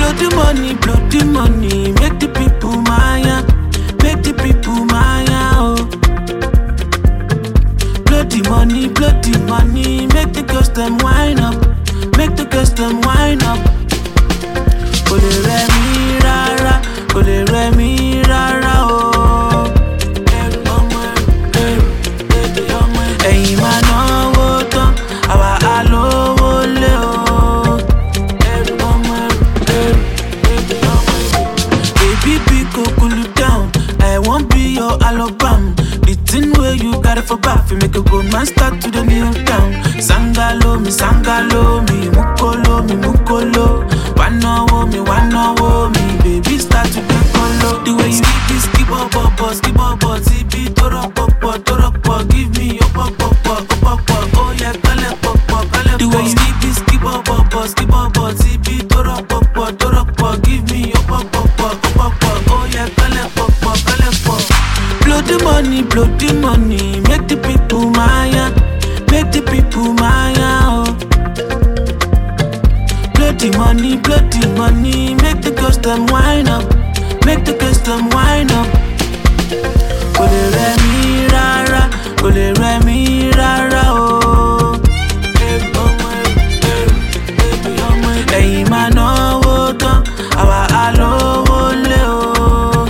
blow the money, make the people maya, make the people maya, oh. Blow the money, make the girls them wine up, make the girls them wine up. Kò lè rẹ̀ mí rárá, kò lè rẹ̀ mí rárá, oh. Ẹrù ọmọ ẹrù, èdè ọmọ ẹrù. Ẹ̀yin máa náwó tán, àwa á lówó lé, oh. Ẹrù ọmọ ẹrù, èdè ọmọ ẹrù. Baby, big go cool you down, I won't be your alobam. The thing where you got it for back, you make a grown man start to the kneel down. Sangalo me, mukolo. Wanna me, baby start to get color. The way you skip up, zibi, toro, give me your pop, oh yeah, kale pop. The way you skip up, zibi, toro, give me your pop, oh yeah, kale pop. Blow the money, make the people maya, oh. Blow the money, make the girls them wine up, make the girls them wine up. Kò lè rẹ̀ mí rárá, kò lè rẹ̀ mí rárá, oh. Ẹ̀yin máa náwó tán, àwa á lówó lé, oh.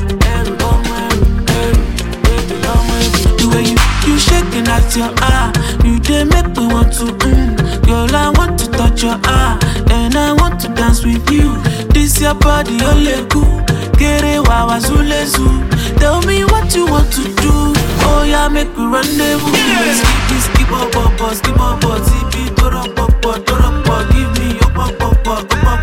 The way you shaking at your you dey make me want to, girl, I want to touch your and I want to dance with you. This your body, ole cool. Kere wawa zulezu. Tell me what you want to do. Oh yeah, make we rendezvous. Skip up, zibi, toro, give me your pop,